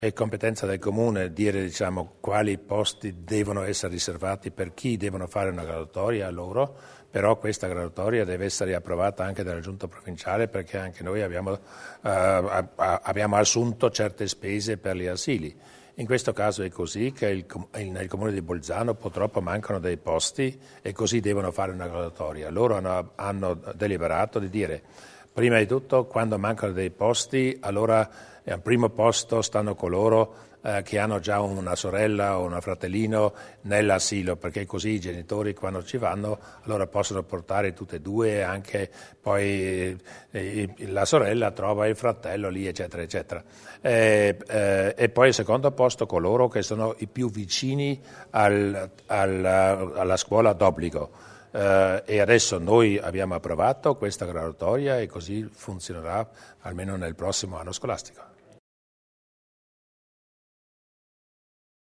È competenza del Comune dire quali posti devono essere riservati per chi devono fare una graduatoria a loro, però questa graduatoria deve essere approvata anche dalla Giunta provinciale perché anche noi abbiamo assunto certe spese per gli asili. In questo caso è così che nel Comune di Bolzano purtroppo mancano dei posti e così devono fare una graduatoria. Loro hanno deliberato di dire prima di tutto quando mancano dei posti allora al primo posto stanno coloro che hanno già una sorella o un fratellino nell'asilo, perché così i genitori quando ci vanno allora possono portare tutte e due, e anche poi la sorella trova il fratello lì, eccetera, eccetera. E poi al secondo posto coloro che sono i più vicini alla scuola d'obbligo. E adesso noi abbiamo approvato questa graduatoria e così funzionerà almeno nel prossimo anno scolastico.